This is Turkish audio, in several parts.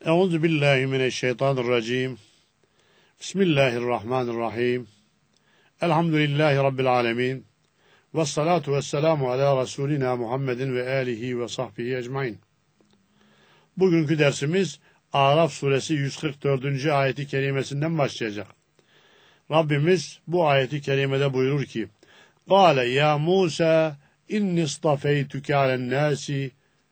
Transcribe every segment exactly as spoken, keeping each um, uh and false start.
Euzu billahi mineşşeytanirracim. Bismillahirrahmanirrahim. Elhamdülillahi rabbil alamin. Ves salatu vesselamu ala Resulina Muhammedin ve alihi ve sahbihi ecmaîn. Bugünkü dersimiz Araf suresi yüz kırk dördüncü ayeti kerimesinden başlayacak. Rabbimiz bu ayeti kerimede buyurur ki: "Kâle ya Musa inni istafeytuke alen nâsi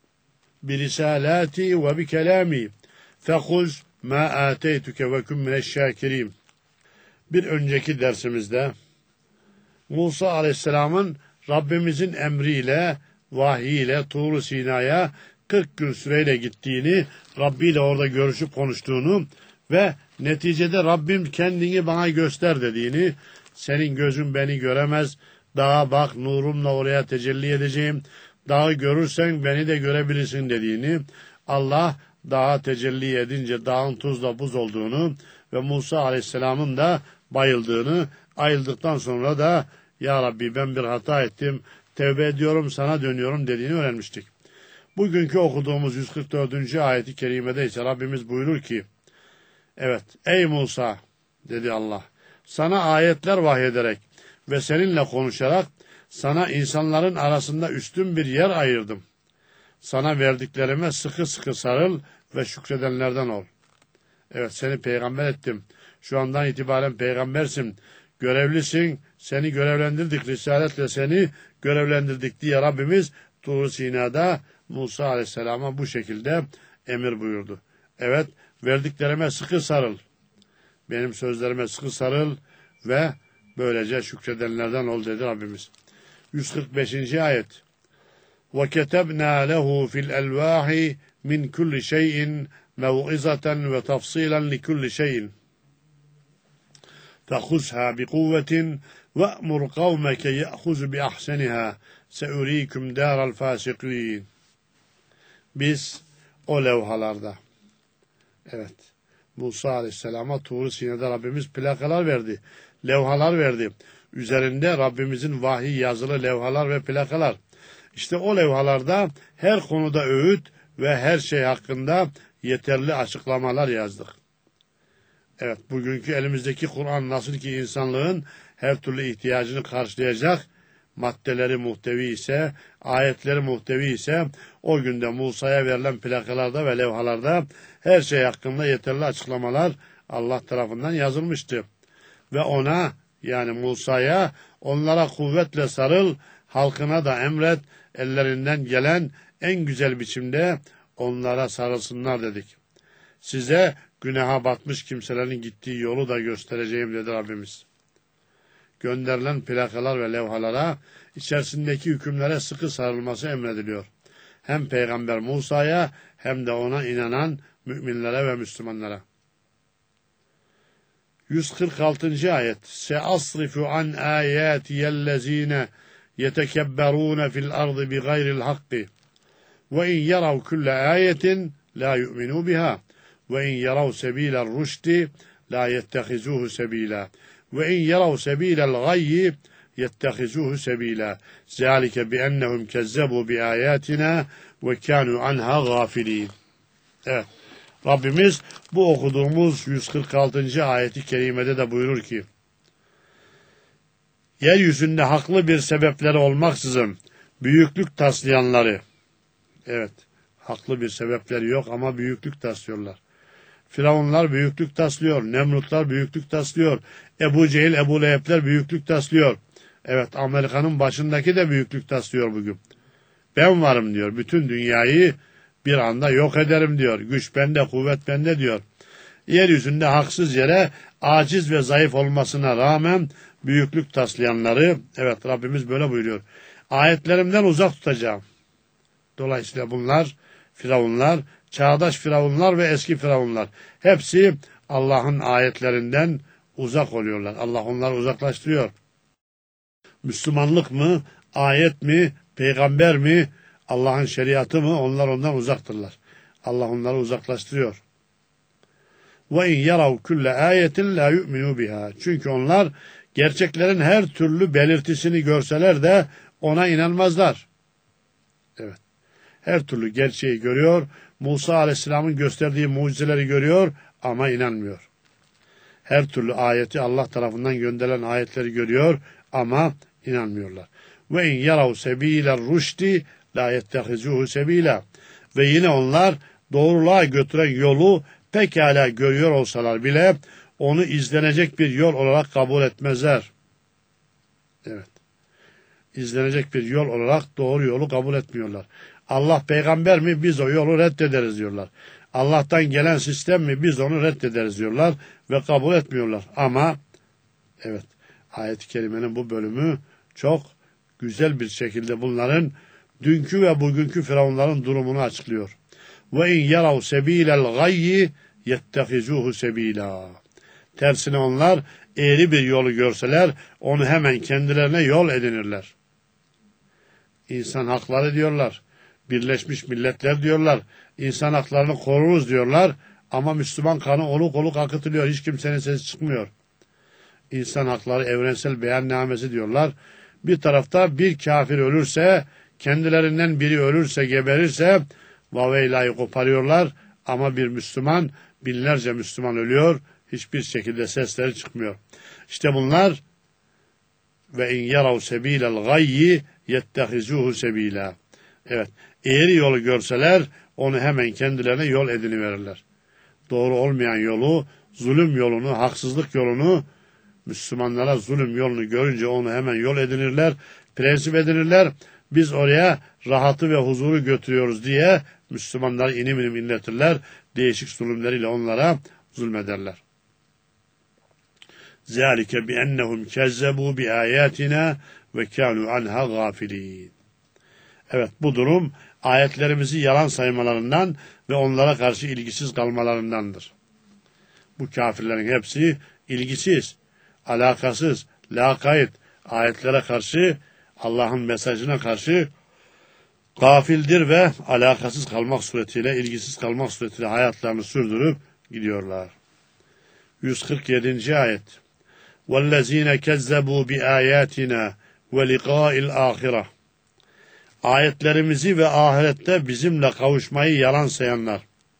birisalâti ve bikelâmi fekuz ma âteytuke ve kün mineşşâkirîn." Bir önceki dersimizde Musa Aleyhisselam'ın Rabbimizin emriyle, vahiyle Tur-u Sina'ya kırk gün süreyle gittiğini, Rabbi ile orada görüşüp konuştuğunu ve neticede Rabbim kendini bana göster dediğini, senin gözün beni göremez, dağa bak nurumla oraya tecelli edeceğim, dağı görürsen beni de görebilirsin dediğini, Allah dağa tecelli edince dağın tuzla buz olduğunu ve Musa Aleyhisselam'ın da bayıldığını, ayıldıktan sonra da ya Rabbi ben bir hata ettim, tevbe ediyorum, sana dönüyorum dediğini öğrenmiştik. Bugünkü okuduğumuz yüz kırk dördüncü ayeti kerimede ise Rabbimiz buyurur ki: "Evet ey Musa," dedi Allah, "sana ayetler vahyederek ve seninle konuşarak sana insanların arasında üstün bir yer ayırdım. Sana verdiklerime sıkı sıkı sarıl ve şükredenlerden ol." Evet, seni peygamber ettim. Şu andan itibaren peygambersin. Görevlisin. Seni görevlendirdik. Risaletle seni görevlendirdik diye Rabbimiz Tur-u Sina'da Musa Aleyhisselam'a bu şekilde emir buyurdu. Evet, verdiklerime sıkı sarıl. Benim sözlerime sıkı sarıl ve böylece şükredenlerden ol dedi Rabbimiz. yüz kırk beşinci ayet. وَكَتَبْنَا لَهُ فِي الْأَلْوَاحِ مِنْ كُلِّ شَيْءٍ مَوْعِظَةً وَتَفْصِيلًا لِكُلِّ شَيْءٍ فَخُذْهَا بِقُوَّةٍ وَأْمُرْ قَوْمَكَ يَأْخُذُ بِأَحْسَنِهَا سَأُرِيكُمْ دَارَ الْفَاسِقِينَ. Biz o levhalarda, evet, Musa Aleyhisselam'a Tur-u Sina'da Rabbimiz plakalar verdi, levhalar verdi. Üzerinde Rabbimizin vahiy yazılı levhalar ve plakalar. İşte o levhalarda her konuda öğüt ve her şey hakkında yeterli açıklamalar yazdık. Evet, bugünkü elimizdeki Kur'an nasıl ki insanlığın her türlü ihtiyacını karşılayacak maddeleri muhtevi ise, ayetleri muhtevi ise, o günde Musa'ya verilen plakalarda ve levhalarda her şey hakkında yeterli açıklamalar Allah tarafından yazılmıştı. Ve ona, yani Musa'ya, onlara kuvvetle sarıl, halkına da emret, ellerinden gelen en güzel biçimde onlara sarılsınlar dedik. Size günaha batmış kimselerin gittiği yolu da göstereceğim dedi Rabbimiz. Gönderilen plakalar ve levhalara, içerisindeki hükümlere sıkı sarılması emrediliyor. Hem Peygamber Musa'ya hem de ona inanan müminlere ve Müslümanlara. yüz kırk altıncı ayet. "Seasrifu an ayatiyellezine yetekebberun fil ardı bi gayril hakki ve in yarav kulle ayetin la yu'minu biha ve in yarav sebilel rüşdi la yettehizuhu sebila ve in yarav sebilel gayyi yettehizuhu sebila zalike bi ennehum kezzebu bi ayatina ve kanu anha gafilin." Evet, Rabbimiz bu okuduğumuz yüz kırk altıncı ayeti kerimede de buyurur ki: "Yeryüzünde haklı bir sebepleri olmaksızın büyüklük taslayanları," evet, haklı bir sebepleri yok ama büyüklük taslıyorlar. Firavunlar büyüklük taslıyor, Nemrutlar büyüklük taslıyor, Ebu Cehil, Ebu Leheb'ler büyüklük taslıyor. Evet, Amerika'nın başındaki de büyüklük taslıyor bugün. Ben varım diyor, bütün dünyayı bir anda yok ederim diyor. Güç bende, kuvvet bende diyor. Yeryüzünde haksız yere aciz ve zayıf olmasına rağmen büyüklük taslayanları, evet Rabbimiz böyle buyuruyor, ayetlerimden uzak tutacağım. Dolayısıyla bunlar firavunlar, çağdaş firavunlar ve eski firavunlar. Hepsi Allah'ın ayetlerinden uzak oluyorlar. Allah onları uzaklaştırıyor. Müslümanlık mı, ayet mi, peygamber mi, Allah'ın şeriatı mı, onlar ondan uzaktırlar. Allah onları uzaklaştırıyor. Ve in yarav kulle ayetin la yu'minu biha. Çünkü onlar gerçeklerin her türlü belirtisini görseler de ona inanmazlar. Evet. Her türlü gerçeği görüyor, Musa Aleyhisselam'ın gösterdiği mucizeleri görüyor ama inanmıyor. Her türlü ayeti Allah tarafından gönderilen ayetleri görüyor ama inanmıyorlar. Ve in yarav sebiler rüşdi la yettehizuhu sebila. Ve yine onlar doğruluğa götüren yolu pekala görüyor olsalar bile onu izlenecek bir yol olarak kabul etmezler. Evet. İzlenecek bir yol olarak doğru yolu kabul etmiyorlar. Allah peygamber mi? Biz o yolu reddederiz diyorlar. Allah'tan gelen sistem mi? Biz onu reddederiz diyorlar ve kabul etmiyorlar. Ama evet, ayet-i kerimenin bu bölümü çok güzel bir şekilde bunların dünkü ve bugünkü firavunların durumunu açıklıyor. Ve in yarav sebilel gayyi yettehizuhu sebila. Tersine onlar eğri bir yolu görseler onu hemen kendilerine yol edinirler. İnsan hakları diyorlar. Birleşmiş Milletler diyorlar. İnsan haklarını koruruz diyorlar. Ama Müslüman kanı oluk oluk akıtılıyor. Hiç kimsenin sesi çıkmıyor. İnsan hakları evrensel beyannamesi diyorlar. Bir tarafta bir kafir ölürse, kendilerinden biri ölürse, geberirse vaveylayı koparıyorlar. Ama bir Müslüman, binlerce Müslüman ölüyor. Hiçbir şekilde sesleri çıkmıyor. İşte bunlar ve in yarav sebilel gayyi yettehizuhu sebila. Evet, eğri yolu görseler onu hemen kendilerine yol ediniverirler. Doğru olmayan yolu, zulüm yolunu, haksızlık yolunu, Müslümanlara zulüm yolunu görünce onu hemen yol edinirler, prensip edinirler. Biz oraya rahatı ve huzuru götürüyoruz diye Müslümanları inim inim inletirler, değişik zulümleriyle onlara zulmederler. ذَٰلِكَ بِأَنَّهُمْ كَذَّبُوا بِآيَاتِنَا وَكَانُوا عَنْهَا غَافِلِينَ. Evet, bu durum ayetlerimizi yalan saymalarından ve onlara karşı ilgisiz kalmalarındandır. Bu kafirlerin hepsi ilgisiz, alakasız, lakayt, ayetlere karşı, Allah'ın mesajına karşı gafildir ve alakasız kalmak suretiyle, ilgisiz kalmak suretiyle hayatlarını sürdürüp gidiyorlar. yüz kırk yedinci ayet. وَالَّذ۪ينَ كَذَّبُوا بِآيَاتِنَا وَلِقَاءِ الْآخِرَةِ. Ayetlerimizi ve ahirette bizimle kavuşmayı yalan sayanlar.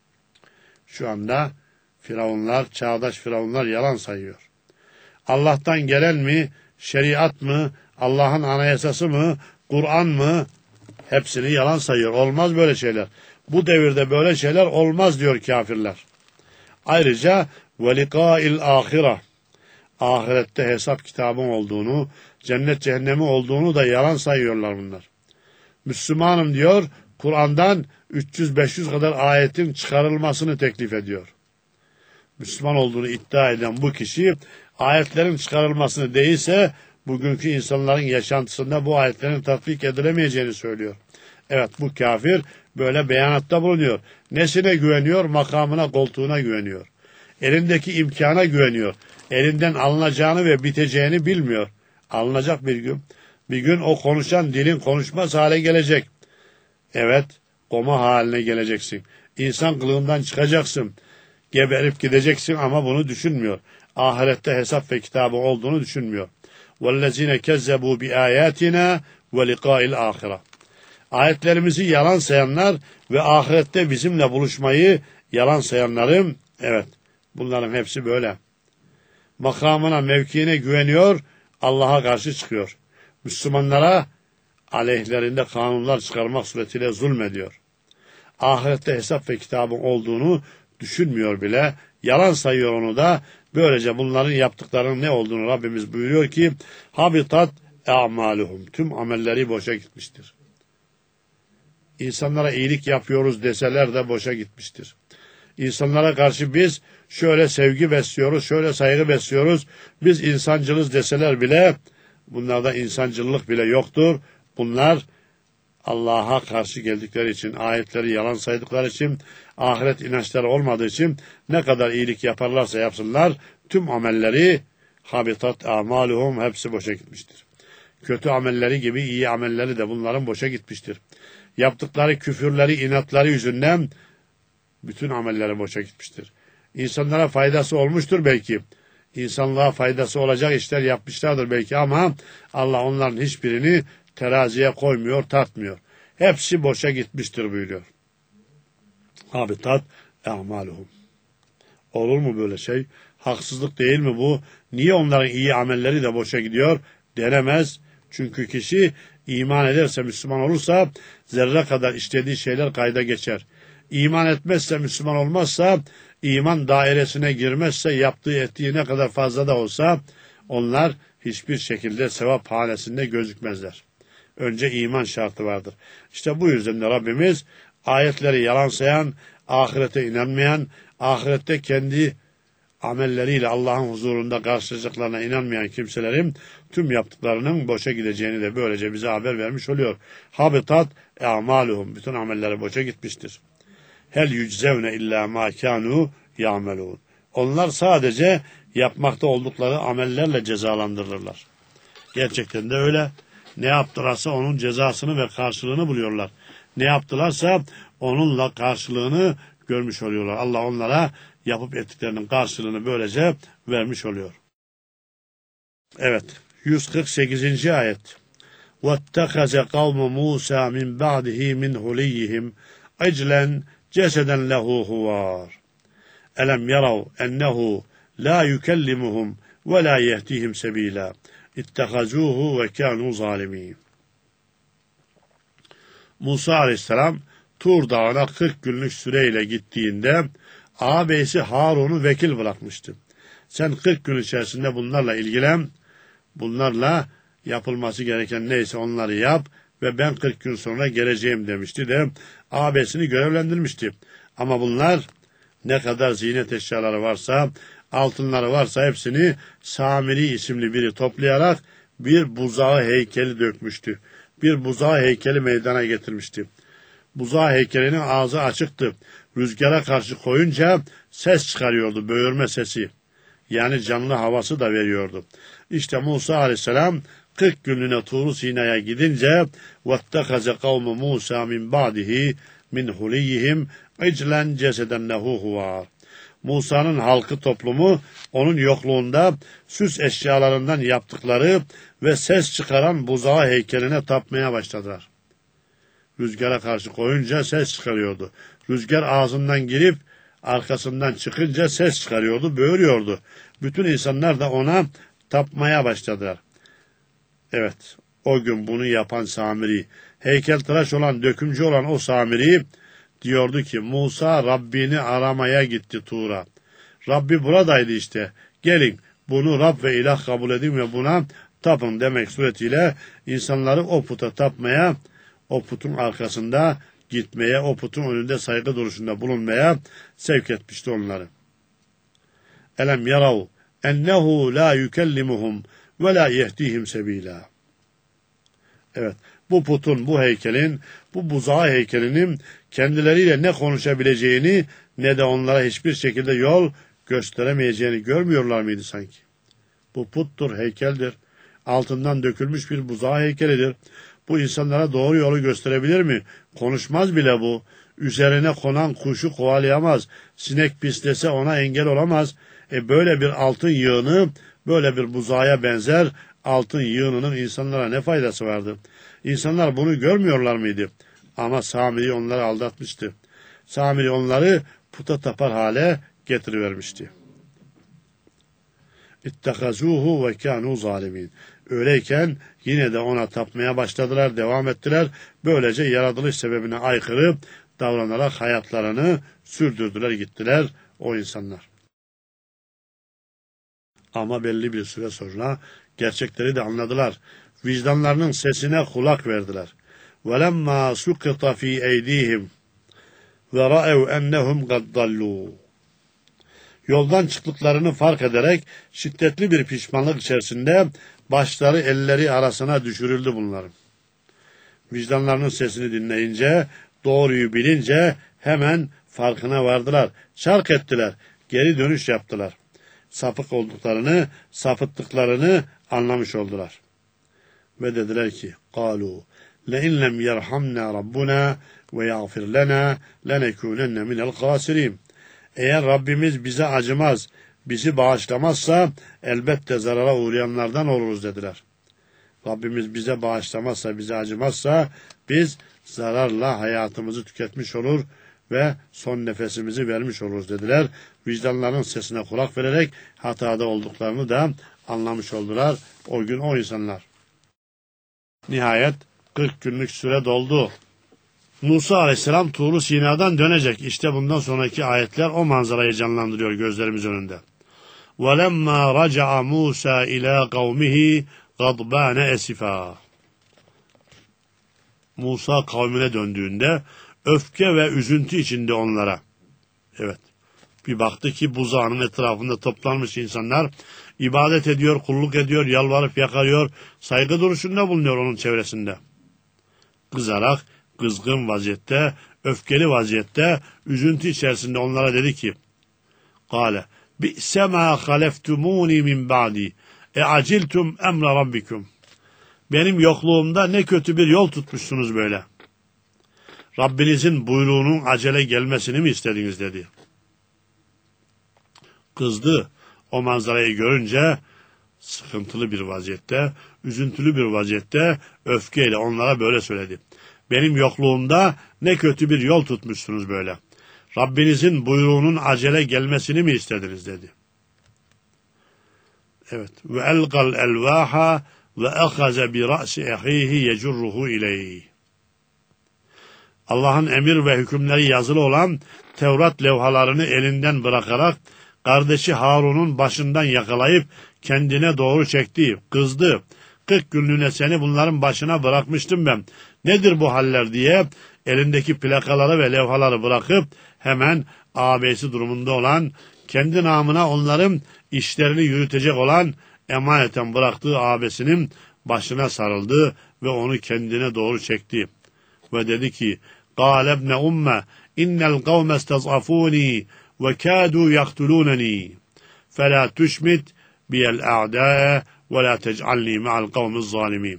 Şu anda firavunlar, çağdaş firavunlar yalan sayıyor. Allah'tan gelen mi, şeriat mı, Allah'ın anayasası mı, Kur'an mı? Hepsini yalan sayıyor. Olmaz böyle şeyler. Bu devirde böyle şeyler olmaz diyor kafirler. Ayrıca وَلِقَاءِ الْآخِرَةِ. Ahirette hesap kitabın olduğunu, cennet cehennemi olduğunu da yalan sayıyorlar bunlar. Müslümanım diyor, Kur'an'dan üç yüz beş yüz kadar ayetin çıkarılmasını teklif ediyor. Müslüman olduğunu iddia eden bu kişi ayetlerin çıkarılmasını değilse bugünkü insanların yaşantısında bu ayetlerin tatbik edilemeyeceğini söylüyor. Evet, bu kafir böyle beyanatta bulunuyor. Nesine güveniyor? Makamına, koltuğuna güveniyor. Elindeki imkana güveniyor. Elinden alınacağını ve biteceğini bilmiyor. Alınacak bir gün. Bir gün o konuşan dilin konuşmaz hale gelecek. Evet, koma haline geleceksin. İnsan kılığından çıkacaksın. Geberip gideceksin ama bunu düşünmüyor. Ahirette hesap ve kitabı olduğunu düşünmüyor. وَالَّذ۪ينَ كَذَّبُوا بِآيَاتِنَا وَلِقَاءِ الْآخِرَةِ. Ayetlerimizi yalan sayanlar ve ahirette bizimle buluşmayı yalan sayanların, evet, bunların hepsi böyle. Makamına, mevkiine güveniyor, Allah'a karşı çıkıyor. Müslümanlara aleyhlerinde kanunlar çıkarmak suretiyle zulmediyor. Ahirette hesap ve kitabın olduğunu düşünmüyor bile, yalan sayıyor onu da. Böylece bunların yaptıklarının ne olduğunu Rabbimiz buyuruyor ki, habitat a'maluhum, tüm amelleri boşa gitmiştir. İnsanlara iyilik yapıyoruz deseler de boşa gitmiştir. İnsanlara karşı biz şöyle sevgi besliyoruz, şöyle saygı besliyoruz, biz insancılız deseler bile, bunlarda insancılık bile yoktur. Bunlar Allah'a karşı geldikleri için, ayetleri yalan saydıkları için, ahiret inançları olmadığı için ne kadar iyilik yaparlarsa yapsınlar, tüm amelleri habitat a'maluhum, hepsi boşa gitmiştir. Kötü amelleri gibi iyi amelleri de bunların boşa gitmiştir. Yaptıkları küfürleri, inatları yüzünden bütün amelleri boşa gitmiştir. İnsanlara faydası olmuştur belki. İnsanlığa faydası olacak işler yapmışlardır belki ama Allah onların hiçbirini teraziye koymuyor, tartmıyor. Hepsi boşa gitmiştir buyuruyor. habitat a'maluhum. Olur mu böyle şey? Haksızlık değil mi bu? Niye onların iyi amelleri de boşa gidiyor? Denemez. Çünkü kişi iman ederse, Müslüman olursa zerre kadar işlediği şeyler kayda geçer. İman etmezse, Müslüman olmazsa, iman dairesine girmezse, yaptığı ettiği ne kadar fazla da olsa onlar hiçbir şekilde sevap hanesinde gözükmezler. Önce iman şartı vardır. İşte bu yüzden de Rabbimiz ayetleri yalan sayan, ahirete inanmayan, ahirette kendi amelleriyle Allah'ın huzurunda karşılayacaklarına inanmayan kimselerin tüm yaptıklarının boşa gideceğini de böylece bize haber vermiş oluyor. Habitat a'maluhum. Bütün amelleri boşa gitmiştir. Hel yüczevne illa ma kanu ya'melun. Onlar sadece yapmakta oldukları amellerle cezalandırılırlar. Gerçekten de öyle. Ne yaptılarsa onun cezasını ve karşılığını buluyorlar. Ne yaptılarsa onunla karşılığını görmüş oluyorlar. Allah onlara yapıp ettiklerinin karşılığını böylece vermiş oluyor. Evet. yüz kırk sekizinci ayet. وَاتَّخَذَ قَوْمُ مُوسَى مِنْ بَعْدِهِ مِنْ هُلِيِّهِمْ عِجْلًا جَسَدًا لَهُ هُوَارٌ أَلَمْ يَرَوْا أَنَّهُ لَا يُكَلِّمُهُمْ وَلَا يَهْدِيهِمْ سَبِيلًا اتَّخَذُوهُ وَكَانُوا ظَالِمِينَ. Musa Aleyhisselam Tur Dağı'na kırk günlük süreyle gittiğinde ağabeysi Harun'u vekil bırakmıştı. Sen kırk gün içerisinde bunlarla ilgilen, bunlarla yapılması gereken neyse onları yap ve ben kırk gün sonra geleceğim demişti de ağabeyisini görevlendirmişti. Ama bunlar ne kadar ziynet eşyaları varsa, altınları varsa hepsini Samiri isimli biri toplayarak bir buzağı heykeli dökmüştü. Bir buzağı heykeli meydana getirmişti. Buzağı heykelinin ağzı açıktı. Rüzgara karşı koyunca ses çıkarıyordu, böğürme sesi. Yani canlı havası da veriyordu. İşte Musa Aleyhisselam kırk günlüğüne Tur-u Sina'ya gidince وَاتَّخَذَ قَوْمُ مُوسَى مِنْ بَعْدِهِ مِنْ هُلِيِّهِمْ عِجْلًا جَسَدًا لَهُ هُوَارٌ. Musa'nın halkı toplumu onun yokluğunda süs eşyalarından yaptıkları ve ses çıkaran buzağı heykeline tapmaya başladılar. Rüzgara karşı koyunca ses çıkarıyordu. Rüzgar ağzından girip arkasından çıkınca ses çıkarıyordu, böğürüyordu. Bütün insanlar da ona tapmaya başladılar. Evet, o gün bunu yapan Samiri, heykeltıraş olan, dökümcü olan o Samiri diyordu ki Musa Rabbini aramaya gitti Tur'a. Rabbi buradaydı işte. Gelin bunu Rab ve ilah kabul edin ve buna tapın demek suretiyle insanları o puta tapmaya, o putun arkasında gitmeye, o putun önünde saygı duruşunda bulunmaya sevk etmişti onları. Elem yarav ennehu la yukellimuhum ve la yehdihim sebila. Evet, bu putun, bu heykelin, bu buzağı heykelinin kendileriyle ne konuşabileceğini ne de onlara hiçbir şekilde yol gösteremeyeceğini görmüyorlar mıydı sanki? Bu puttur, heykeldir. Altından dökülmüş bir buzağı heykelidir. Bu insanlara doğru yolu gösterebilir mi? Konuşmaz bile bu. Üzerine konan kuşu kovalayamaz. Sinek pislese ona engel olamaz. E böyle bir altın yığını, böyle bir buzağa benzer altın yığınının insanlara ne faydası vardı? İnsanlar bunu görmüyorlar mıydı? Ama Samiri onları aldatmıştı. Samiri onları puta tapar hale getirivermişti. İttehazuhu ve kânû zalimin. Öyleyken yine de ona tapmaya başladılar, devam ettiler. Böylece yaratılış sebebine aykırı davranarak hayatlarını sürdürdüler, gittiler o insanlar. Ama belli bir süre sonra gerçekleri de anladılar. Vicdanlarının sesine kulak verdiler. وَلَمَّا سُقِطَ ف۪ي اَيْد۪يهِمْ وَرَأَوْا اَنَّهُمْ قَدْ ضَلُّوا. Yoldan çıktıklarını fark ederek şiddetli bir pişmanlık içerisinde başları elleri arasına düşürüldü bunların. Vicdanlarının sesini dinleyince, doğruyu bilince hemen farkına vardılar. Çark ettiler, geri dönüş yaptılar. Sapık olduklarını, sapıttıklarını anlamış oldular. Ve dediler ki, قَالُوا لَاِنْ لَمْ يَرْحَمْنَا رَبُّنَا وَيَغْفِرْ لَنَا لَنَكُونَنَّ مِنَ الْخَاسِرِينَ. Eğer Rabbimiz bize acımaz, bizi bağışlamazsa elbette zarara uğrayanlardan oluruz dediler. Rabbimiz bize bağışlamazsa, bize acımazsa biz zararla hayatımızı tüketmiş olur ve son nefesimizi vermiş oluruz dediler. Vicdanların sesine kulak vererek hatada olduklarını da anlamış oldular o gün o insanlar. Nihayet kırk günlük süre doldu. Musa Aleyhisselam Tur-u Sina'dan dönecek. İşte bundan sonraki ayetler o manzarayı canlandırıyor gözlerimiz önünde. وَلَمَّا رَجَعَ مُوسَى إِلَى قَوْمِهِ غَضْبَانَ أَسِفًا. Musa kavmine döndüğünde öfke ve üzüntü içinde onlara. Evet. Bir baktı ki buzağının etrafında toplanmış insanlar ibadet ediyor, kulluk ediyor, yalvarıp yakarıyor, saygı duruşunda bulunuyor onun çevresinde. Kızarak, kızgın vaziyette, öfkeli vaziyette, üzüntü içerisinde onlara dedi ki, قَالَ بِئْسَ مَا خَلَفْتُمُونِ مِنْ بَعْدِي اَعَجِلْتُمْ اَمْرَ رَبِّكُمْ. Benim yokluğumda ne kötü bir yol tutmuşsunuz böyle. Rabbinizin buyruğunun acele gelmesini mi istediniz dedi. Kızdı. O manzarayı görünce sıkıntılı bir vaziyette, üzüntülü bir vaziyette öfkeyle onlara böyle söyledi. Benim yokluğumda ne kötü bir yol tutmuşsunuz böyle. Rabbinizin buyruğunun acele gelmesini mi istediniz dedi. Evet. Ve elqal elvaha ve ahaze bi ra'si ahihi yecurruhu ileyhi. Allah'ın emir ve hükümleri yazılı olan Tevrat levhalarını elinden bırakarak kardeşi Harun'un başından yakalayıp kendine doğru çekti, kızdı. Kırk günlüğüne seni bunların başına bırakmıştım ben. Nedir bu haller diye elindeki plakaları ve levhaları bırakıp hemen ağabeysi durumunda olan, kendi namına onların işlerini yürütecek olan emaneten bıraktığı ağabesinin başına sarıldı ve onu kendine doğru çekti. Ve dedi ki, قَالَ ابْنَ اُمَّ اِنَّ الْقَوْمَ اسْتَضْعَفُونِي وَكَادُوا يَقْتُلُونَنِي فَلَا تُشْمِتْ بِيَ الْاَعْدَاءَ وَلَا تَجْعَلْنِي مَعَ الْقَوْمِ الظَّالِمِينَ.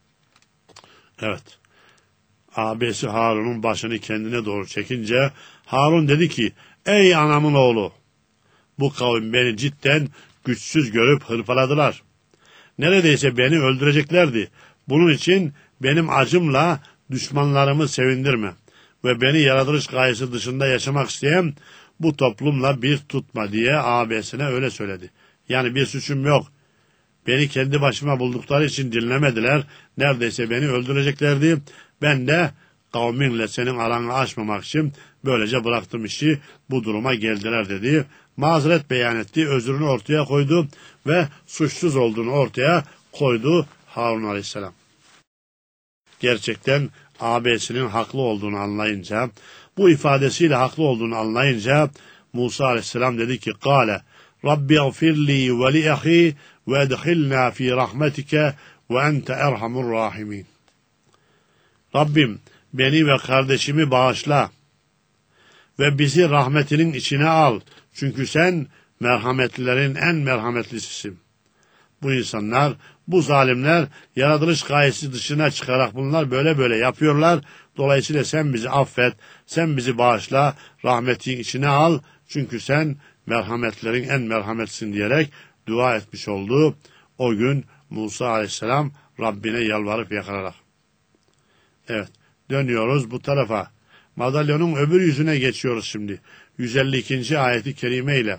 Evet. Ağabeysi Harun'un başını kendine doğru çekince Harun dedi ki, ey anamın oğlu, bu kavim beni cidden güçsüz görüp hırpaladılar. Neredeyse beni öldüreceklerdi. Bunun için benim acımla düşmanlarımı sevindirme ve beni yaratılış gayesi dışında yaşamak isteyen bu toplumla bir tutma diye ağabeyisine öyle söyledi. Yani bir suçum yok. Beni kendi başıma buldukları için dinlemediler. Neredeyse beni öldüreceklerdi. Ben de kavminle senin aranı aşmamak için böylece bıraktım işi, bu duruma geldiler dedi. Mazeret beyan etti, özrünü ortaya koydu ve suçsuz olduğunu ortaya koydu Harun Aleyhisselam. Gerçekten ağabeyisinin haklı olduğunu anlayınca, bu ifadesiyle haklı olduğunu anlayınca Musa Aleyhisselam dedi ki, قَالَ رَبِّ اغْفِرْ لِي وَلِأَخِي وَاَدْخِلْنَا ف۪ي رَحْمَتِكَ وَاَنْتَ اَرْحَمُ الرَّاحِمِينَ. Rabbim beni ve kardeşimi bağışla ve bizi rahmetinin içine al. Çünkü sen merhametlilerin en merhametlisisin. Bu insanlar, bu zalimler yaratılış gayesi dışına çıkarak bunlar böyle böyle yapıyorlar. Dolayısıyla sen bizi affet, sen bizi bağışla, rahmetin içine al. Çünkü sen merhametlerin en merhametlisin diyerek dua etmiş oldu. O gün Musa Aleyhisselam Rabbine yalvarıp yakararak. Evet, dönüyoruz bu tarafa. Madalyonun öbür yüzüne geçiyoruz şimdi. yüz elli ikinci ayeti kerime ile.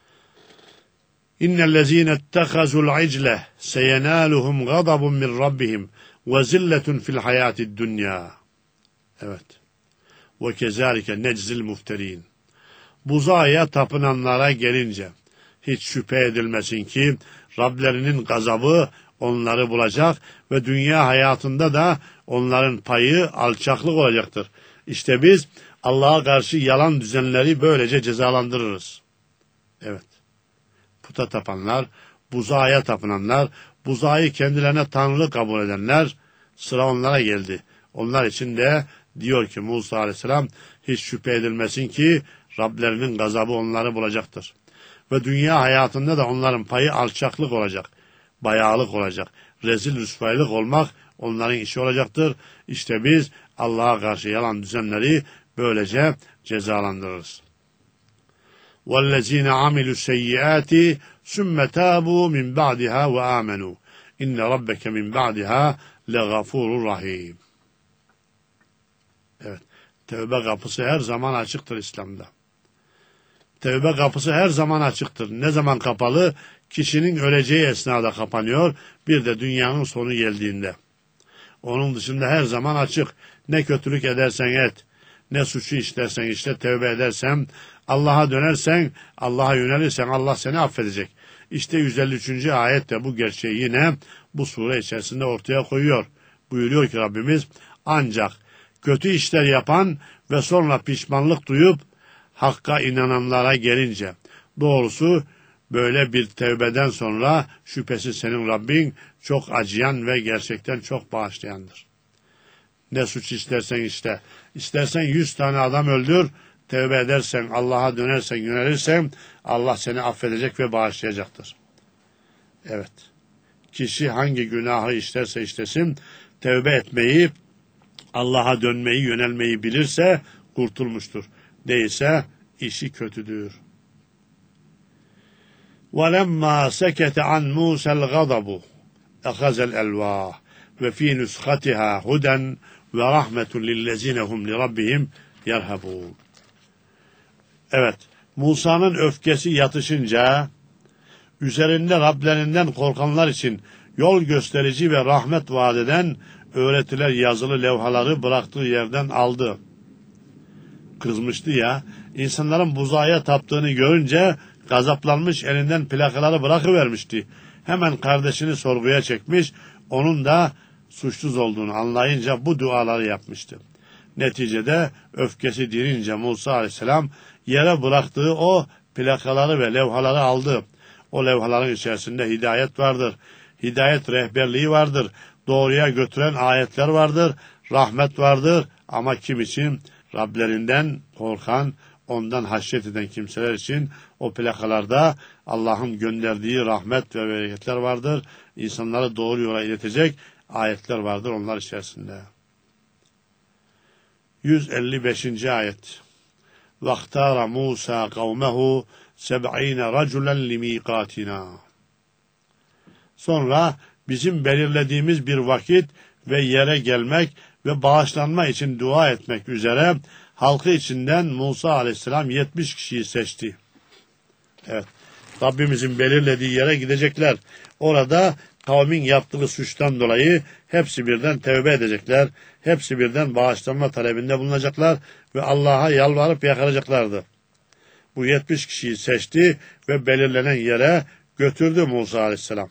İnnellezîne ittehazul icle seyenâluhum gadabun min rabbihim ve zilletun fil hayâtid dünya. Evet. Ve kezâlike neczil mufterîn. Buzağa tapınanlara gelince hiç şüphe edilmesin ki Rablerinin gazabı onları bulacak ve dünya hayatında da onların payı alçaklık olacaktır. İşte biz Allah'a karşı yalan düzenleri böylece cezalandırırız. Evet. Puta tapanlar, buzağa tapınanlar, buzağı kendilerine tanrı kabul edenler, sıra onlara geldi. Onlar için de diyor ki Musa Aleyhisselam, hiç şüphe edilmesin ki Rablerinin gazabı onları bulacaktır. Ve dünya hayatında da onların payı alçaklık olacak, bayağılık olacak, rezil rüsvaylık olmak onların işi olacaktır. İşte biz Allah'a karşı yalan düzenleri böylece cezalandırırız. وَالَّذ۪ينَ عَمِلُوا السَّيِّئَاتِ ثُمَّ تَابُوا مِنْ بَعْدِهَا وَآمَنُوا اِنَّ رَبَّكَ مِنْ بَعْدِهَا لَغَفُورٌ رَحِيمٌ. Evet. Tevbe kapısı her zaman açıktır İslam'da. Tevbe kapısı her zaman açıktır. Ne zaman kapalı? Kişinin öleceği esnada kapanıyor. Bir de dünyanın sonu geldiğinde. Onun dışında her zaman açık. Ne kötülük edersen et, ne suçu işlersen işte, tevbe edersen, Allah'a dönersen, Allah'a yönelirsen Allah seni affedecek. İşte yüz elli üçüncü ayette bu gerçeği yine bu sure içerisinde ortaya koyuyor. Buyuruyor ki Rabbimiz, ancak kötü işler yapan ve sonra pişmanlık duyup Hakka inananlara gelince, doğrusu böyle bir tevbeden sonra şüphesiz senin Rabbin çok acıyan ve gerçekten çok bağışlayandır. Ne suç istersen işte, istersen yüz tane adam öldür, tevbe edersen, Allah'a dönersen, yönelirsen Allah seni affedecek ve bağışlayacaktır. Evet, kişi hangi günahı işlerse işlesin, tevbe etmeyi, Allah'a dönmeyi, yönelmeyi bilirse kurtulmuştur. Değilse işi kötüdür. وَلَمَّا سَكَتَ عَنْ مُوسَى الْغَضَبُ اَخَذَ الْاَلْوَاهِ وَفِي نُسْخَتِهَا هُدًى وَرَحْمَةٌ لِلَّذِينَ هُمْ لِرَبِّهِمْ يَرْهَبُونَ. Evet, Musa'nın öfkesi yatışınca, üzerinde Rablerinden korkanlar için yol gösterici ve rahmet vaat eden öğretiler yazılı levhaları bıraktığı yerden aldı. Kızmıştı ya, insanların buzağa taptığını görünce gazaplanmış, elinden plakaları bırakıvermişti. Hemen kardeşini sorguya çekmiş, onun da suçsuz olduğunu anlayınca bu duaları yapmıştı. Neticede öfkesi dirince Musa aleyhisselam yere bıraktığı o plakaları ve levhaları aldı. O levhaların içerisinde hidayet vardır, hidayet rehberliği vardır, doğruya götüren ayetler vardır, rahmet vardır ama kim için? Rablerinden korkan, ondan haşyet eden kimseler için o plakalarda Allah'ın gönderdiği rahmet ve bereketler vardır. İnsanları doğru yola iletecek ayetler vardır onlar içerisinde. yüz elli beşinci ayet. وَاخْتَارَ مُوسَى قَوْمَهُ سَبْعِينَ رَجُلًا لِمِيقَاتِنَا. Sonra bizim belirlediğimiz bir vakit ve yere gelmek ve bağışlanma için dua etmek üzere halkı içinden Musa aleyhisselam yetmiş kişiyi seçti. Evet, Rabbimizin belirlediği yere gidecekler. Orada kavmin yaptığı suçtan dolayı hepsi birden tevbe edecekler. Hepsi birden bağışlanma talebinde bulunacaklar ve Allah'a yalvarıp yakaracaklardı. Bu yetmiş kişiyi seçti ve belirlenen yere götürdü Musa aleyhisselam.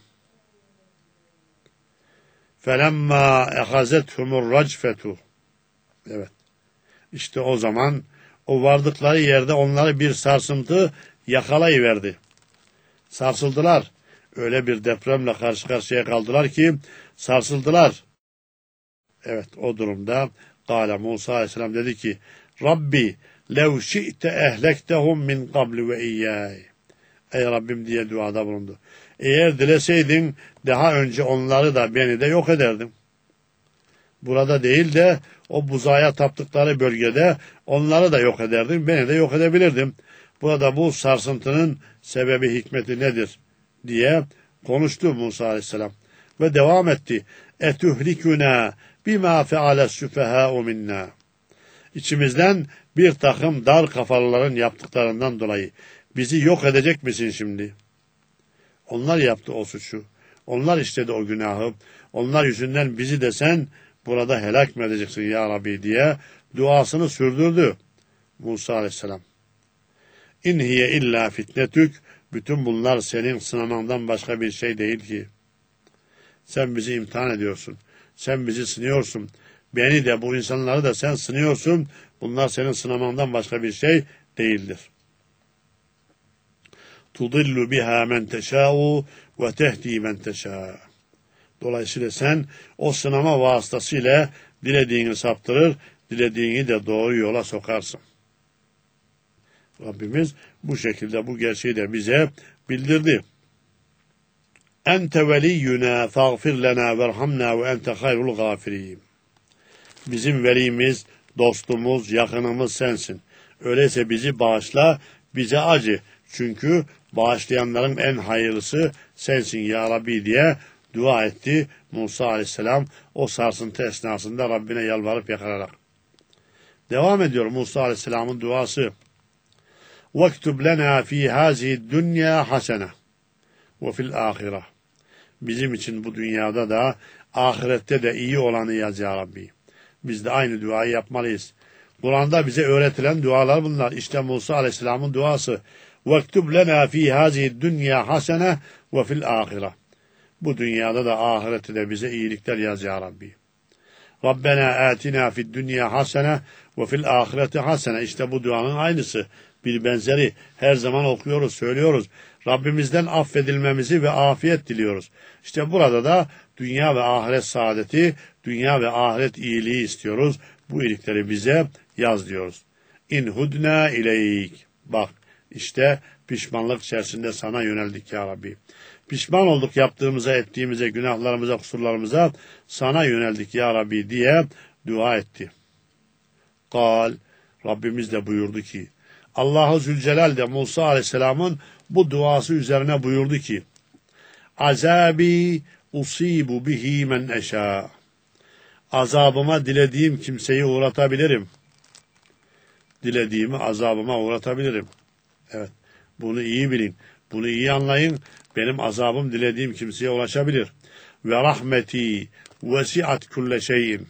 فَلَمَّا اَخَزَتْهُمُ الرَّجْفَةُ. Evet. İşte o zaman o vardıkları yerde onları bir sarsıntı yakalayıverdi. Sarsıldılar. Öyle bir depremle karşı karşıya kaldılar ki sarsıldılar. Evet, o durumda Kâle Musa aleyhisselam dedi ki, Rabbi lev şi'te ehlektehum min qablu ve iyyâi. Ey Rabbim diye duada bulundu. Eğer dileseydin daha önce onları da beni de yok ederdin. Burada değil de o buzağa taptıkları bölgede onları da yok ederdin, beni de yok edebilirdim. Burada bu sarsıntının sebebi, hikmeti nedir diye konuştu Musa aleyhisselam. Ve devam etti. Etuhlikuna bima feale süfehâ'u minna. İçimizden bir takım dar kafalıların yaptıklarından dolayı bizi yok edecek misin şimdi? Onlar yaptı o suçu. Onlar işledi o günahı. Onlar yüzünden bizi de sen burada helak mı edeceksin ya Rabbi diye duasını sürdürdü Musa aleyhisselam. İn hiye illa fitnetük. Bütün bunlar senin sınamandan başka bir şey değil ki. Sen bizi imtihan ediyorsun. Sen bizi sınıyorsun. Beni de bu insanları da sen sınıyorsun. Bunlar senin sınamandan başka bir şey değildir. Tudillu biha men teşâ'u ve tehdi men teşâ. Dolayısıyla sen o sınama vasıtasıyla dilediğini saptırır, dilediğini de doğru yola sokarsın. Rabbimiz bu şekilde bu gerçeği de bize bildirdi. Ente veliyyuna fagfir lena verhamna ve ente hayrul gâfirîn. Bizim velimiz, dostumuz, yakınımız sensin. Öyleyse bizi bağışla, bize acı. Çünkü bağışlayanların en hayırlısı sensin ya Rabbi diye dua etti Musa aleyhisselam o sarsıntı esnasında Rabbine yalvarıp yakararak. Devam ediyor Musa Aleyhisselam'ın duası. وَاكْتُبْ لَنَا ف۪ي هَذِهِ الدُّنْيَا حَسَنَةً وَفِي الْآخِرَةِ Bizim için bu dünyada da ahirette de iyi olanı yaz ya Rabbi. Biz de aynı duayı yapmalıyız. Kur'an'da bize öğretilen dualar bunlar. İşte Musa Aleyhisselam'ın duası. وَاكْتُبْ لَنَا ف۪ي هَذِهِ الدُّنْيَا حَسَنَةً وَفِي الْآخِرَةِ Bu dünyada da ahirette de bize iyilikler yaz ya Rabbi. Rabbena atina fid dünya hasene ve fil ahireti hasene. İşte bu duanın aynısı. Bir benzeri her zaman okuyoruz, söylüyoruz. Rabbimizden affedilmemizi ve afiyet diliyoruz. İşte burada da dünya ve ahiret saadeti, dünya ve ahiret iyiliği istiyoruz. Bu iyilikleri bize yaz diyoruz. İn hudna ileyk. Bak işte pişmanlık içerisinde sana yöneldik ya Rabbi. Pişman olduk yaptığımıza, ettiğimize, günahlarımıza, kusurlarımıza sana yöneldik ya Rabbi diye dua etti. Kal, Rabbimiz de buyurdu ki, Allah-u Zülcelal de Musa Aleyhisselam'ın bu duası üzerine buyurdu ki, Azabi usibu bihi men eşâ. Azabıma dilediğim kimseyi uğratabilirim. Dilediğimi azabıma uğratabilirim. Evet, bunu iyi bilin, bunu iyi anlayın. Benim azabım dilediğim kimseye ulaşabilir. Ve rahmeti vesiat kulle şeyin.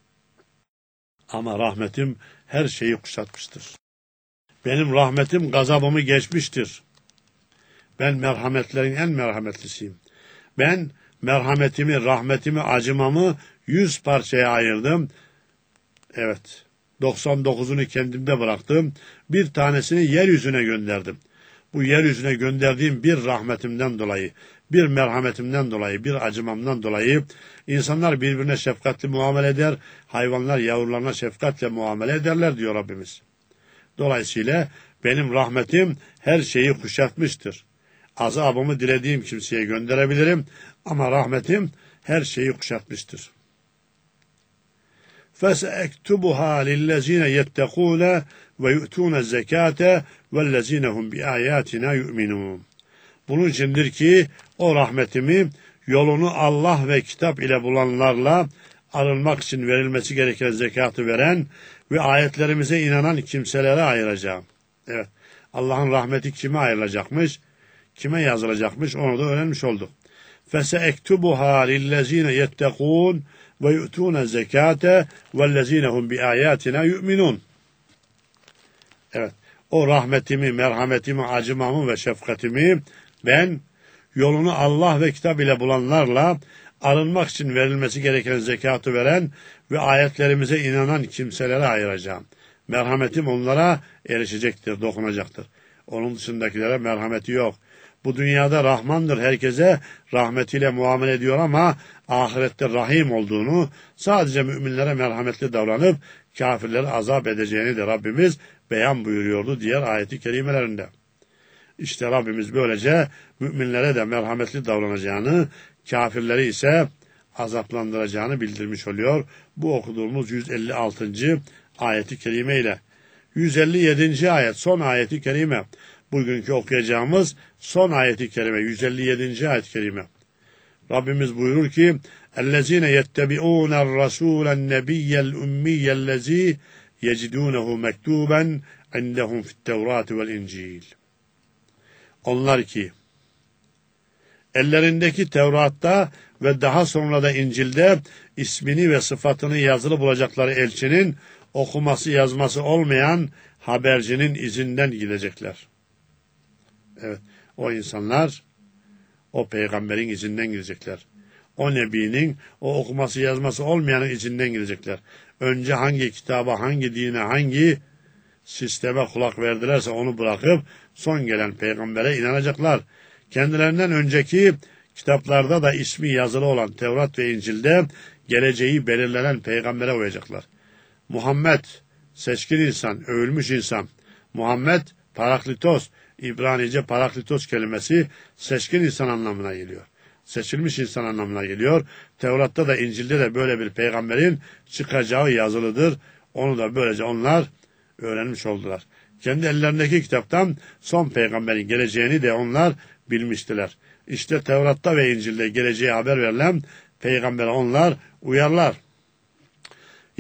Ama rahmetim her şeyi kuşatmıştır. Benim rahmetim gazabımı geçmiştir. Ben merhametlerin en merhametlisiyim. Ben merhametimi, rahmetimi, acımamı yüz parçaya ayırdım. Evet, doksan dokuzunu kendimde bıraktım. Bir tanesini yeryüzüne gönderdim. Bu yeryüzüne gönderdiğim bir rahmetimden dolayı, bir merhametimden dolayı, bir acımamdan dolayı insanlar birbirine şefkatli muamele eder, hayvanlar yavrularına şefkatle muamele ederler diyor Rabbimiz. Dolayısıyla benim rahmetim her şeyi kuşatmıştır. Azabımı dilediğim kimseye gönderebilirim ama rahmetim her şeyi kuşatmıştır. فَسَاَكْتُبُهَا لِلَّذ۪ينَ يَتَّقُونَ وَيُؤْتُونَ الزَّكَاةَ وَالَّذ۪ينَ هُمْ بِآيَاتِنَا يُؤْمِنُونَ Bunun içindir ki o rahmetimi yolunu Allah ve kitap ile bulanlarla arınmak için verilmesi gereken zekatı veren ve ayetlerimize inanan kimselere ayıracağım. Evet, Allah'ın rahmeti kime ayrılacakmış, kime yazılacakmış onu da öğrenmiş olduk. فَسَاَكْتُبُهَا لِلَّذ۪ينَ يَتَّقُونَ وَيُؤْتُونَ الزَّكَاةَ وَالَّذ۪ينَ هُمْ بِآيَاتِنَا يُؤْمِنُونَ Evet, o rahmetimi, merhametimi, acımamı ve şefkatimi ben yolunu Allah ve kitap ile bulanlarla arınmak için verilmesi gereken zekatı veren ve ayetlerimize inanan kimselere ayıracağım. Merhametim onlara erişecektir, dokunacaktır. Onun dışındakilere merhameti yok. Bu dünyada Rahmandır, herkese rahmetiyle muamele ediyor ama ahirette Rahim olduğunu, sadece müminlere merhametli davranıp kafirleri azap edeceğini de Rabbimiz beyan buyuruyordu diğer ayeti kerimelerinde. İşte Rabbimiz böylece müminlere de merhametli davranacağını, kafirleri ise azaplandıracağını bildirmiş oluyor. Bu okuduğumuz yüz elli altıncı ayeti kerime ile. yüz elli yedinci ayet, son ayeti kerime. Bugünkü okuyacağımız son ayeti kerime, yüz elli yedinci ayet-i kerime. Rabbimiz buyurur ki, اَلَّذ۪ينَ يَتَّبِعُونَ الرَّسُولَ النَّبِيَّ الْاُمِّيَّ الَّذ۪ي يَجِدُونَهُ مَكْتُوبًا عِنْدَهُمْ فِي التَّوْرَاتِ وَالْاِنْجِيلِ Onlar ki, ellerindeki Tevrat'ta ve daha sonra da İncil'de ismini ve sıfatını yazılı bulacakları elçinin okuması yazması olmayan habercinin izinden gidecekler. Evet, o insanlar o peygamberin izinden gidecekler. O nebinin, o okuması yazması olmayanın izinden gidecekler. Önce hangi kitaba, hangi dine, hangi sisteme kulak verdilerse onu bırakıp son gelen peygambere inanacaklar. Kendilerinden önceki kitaplarda da ismi yazılı olan Tevrat ve İncil'de geleceği belirlenen peygambere uyacaklar. Muhammed, seçkin insan, övülmüş insan. Muhammed, Paraklitos, İbranice Paraklitos kelimesi seçkin insan anlamına geliyor. Seçilmiş insan anlamına geliyor. Tevrat'ta da İncil'de de böyle bir peygamberin çıkacağı yazılıdır. Onu da böylece onlar öğrenmiş oldular. Kendi ellerindeki kitaptan son peygamberin geleceğini de onlar bilmiştiler. İşte Tevrat'ta ve İncil'de geleceği haber verilen peygambere onlar uyarlar.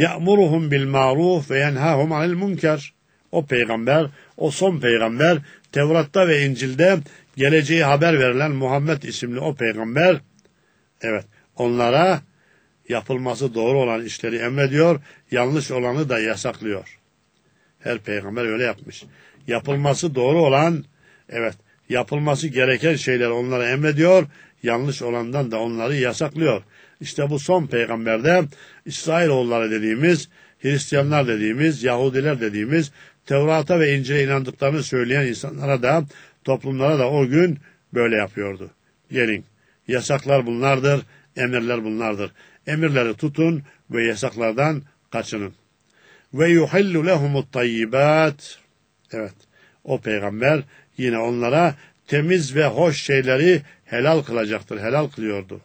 Ya'muruhum bil ma'ruf ve yenhahum anil münker. O peygamber, o son peygamber, Tevrat'ta ve İncil'de geleceği haber verilen Muhammed isimli o peygamber, evet, onlara yapılması doğru olan işleri emrediyor, yanlış olanı da yasaklıyor. Her peygamber öyle yapmış. Yapılması doğru olan, evet, yapılması gereken şeyleri onlara emrediyor, yanlış olandan da onları yasaklıyor. İşte bu son peygamberde İsrailoğulları dediğimiz, Hristiyanlar dediğimiz, Yahudiler dediğimiz, Tevrat'a ve İncil'e inandıklarını söyleyen insanlara da, toplumlara da o gün böyle yapıyordu. Gelin, yasaklar bunlardır, emirler bunlardır. Emirleri tutun ve yasaklardan kaçının. Ve yuhillu lehumut tayyibat. Evet, o peygamber yine onlara temiz ve hoş şeyleri helal kılacaktır, helal kılıyordu.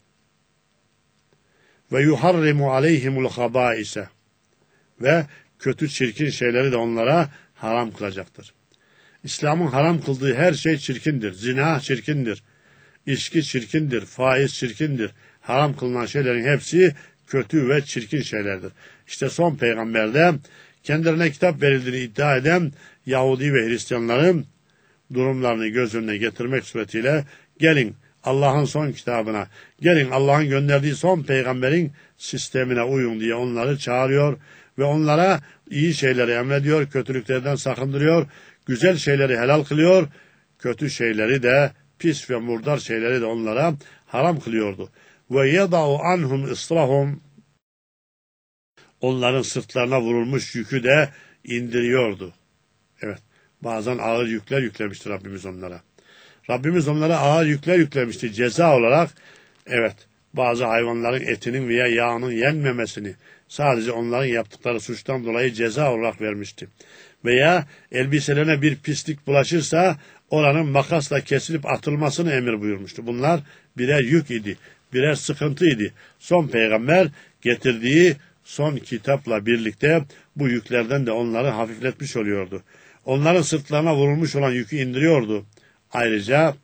Ve yuharrimu aleyhimul habaise. Ve kötü çirkin şeyleri de onlara haram kılacaktır. İslam'ın haram kıldığı her şey çirkindir. Zina çirkindir. İçki çirkindir. Faiz çirkindir. Haram kılınan şeylerin hepsi kötü ve çirkin şeylerdir. İşte son peygamberde kendilerine kitap verildiğini iddia eden Yahudi ve Hristiyanların durumlarını göz önüne getirmek suretiyle gelin Allah'ın son kitabına, gelin Allah'ın gönderdiği son peygamberin sistemine uyun diye onları çağırıyor ve onlara iyi şeyleri emrediyor, kötülüklerden sakındırıyor, güzel şeyleri helal kılıyor, kötü şeyleri de, pis ve murdar şeyleri de onlara haram kılıyordu. Ve yeda'u anhum israhum, onların sırtlarına vurulmuş yükü de indiriyordu. Evet, bazen ağır yükler yüklemişti Rabbimiz onlara. Rabbimiz onlara ağır yükler yüklemişti ceza olarak. Evet, bazı hayvanların etinin veya yağının yenmemesini sadece onların yaptıkları suçtan dolayı ceza olarak vermişti. Veya elbiselerine bir pislik bulaşırsa oranın makasla kesilip atılmasını emir buyurmuştu. Bunlar birer yük idi, birer sıkıntı idi. Son peygamber getirdiği son kitapla birlikte bu yüklerden de onları hafifletmiş oluyordu. Onların sırtlarına vurulmuş olan yükü indiriyordu. Ayrıca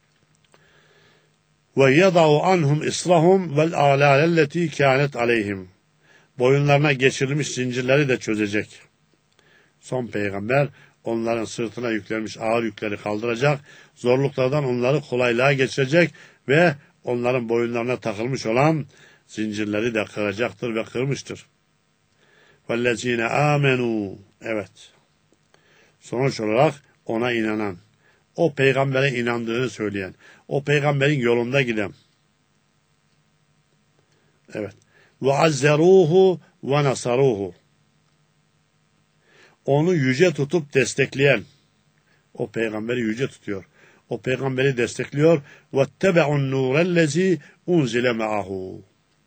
ve yada'u anhum israhum vel a'lalelleti kânet aleyhim. Boyunlarına geçirilmiş zincirleri de çözecek. Son peygamber onların sırtına yüklenmiş ağır yükleri kaldıracak, zorluklardan onları kolaylığa geçirecek ve onların boyunlarına takılmış olan zincirleri de kıracaktır ve kırmıştır. Vellezine amenu. Evet. Sonuç olarak ona inanan, o peygambere inandığını söyleyen, o peygamberin yolunda giden. Evet. Ve azzeruhu ve nasaruhu. Onu yüce tutup destekleyen, o peygamberi yüce tutuyor. O peygamberi destekliyor. وَاتَّبَعُ النُّورَ الَّذ۪ي اُنْزِلَ مَعَهُ.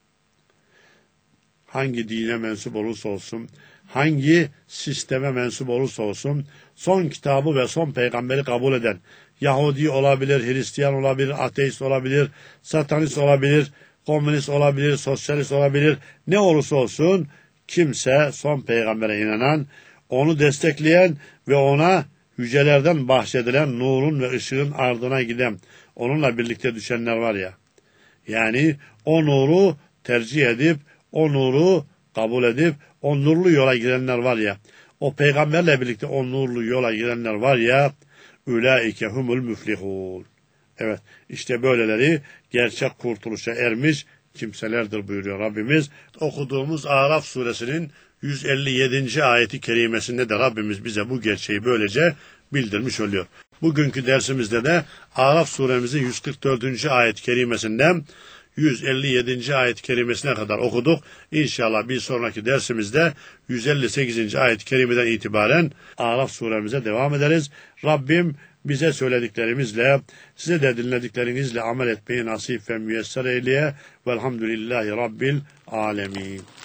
Hangi dine mensup olursa olsun, hangi sisteme mensup olursa olsun, son kitabı ve son peygamberi kabul eden, Yahudi olabilir, Hristiyan olabilir, ateist olabilir, satanist olabilir, komünist olabilir, sosyalist olabilir, ne olursa olsun, kimse son peygambere inanan, onu destekleyen ve ona yücelerden bahşedilen nurun ve ışığın ardına giden, onunla birlikte düşenler var ya, yani o nuru tercih edip, o nuru kabul edip, o nurlu yola girenler var ya, o peygamberle birlikte o nurlu yola girenler var ya, ulaike humul müflihun. Evet, işte böyleleri gerçek kurtuluşa ermiş kimselerdir buyuruyor Rabbimiz. Okuduğumuz Araf suresinin yüz elli yedinci ayeti kerimesinde de Rabbimiz bize bu gerçeği böylece bildirmiş oluyor. Bugünkü dersimizde de Araf suremizin yüz kırk dördüncü ayet kerimesinden yüz elli yedinci ayet kerimesine kadar okuduk. İnşallah bir sonraki dersimizde yüz elli sekizinci ayet kerimeden itibaren Araf suremize devam ederiz. Rabbim bize söylediklerimizle, size de dinlediklerinizle amel etmeyi nasip ve müyesser eyleye. Velhamdülillahi Rabbil alemin.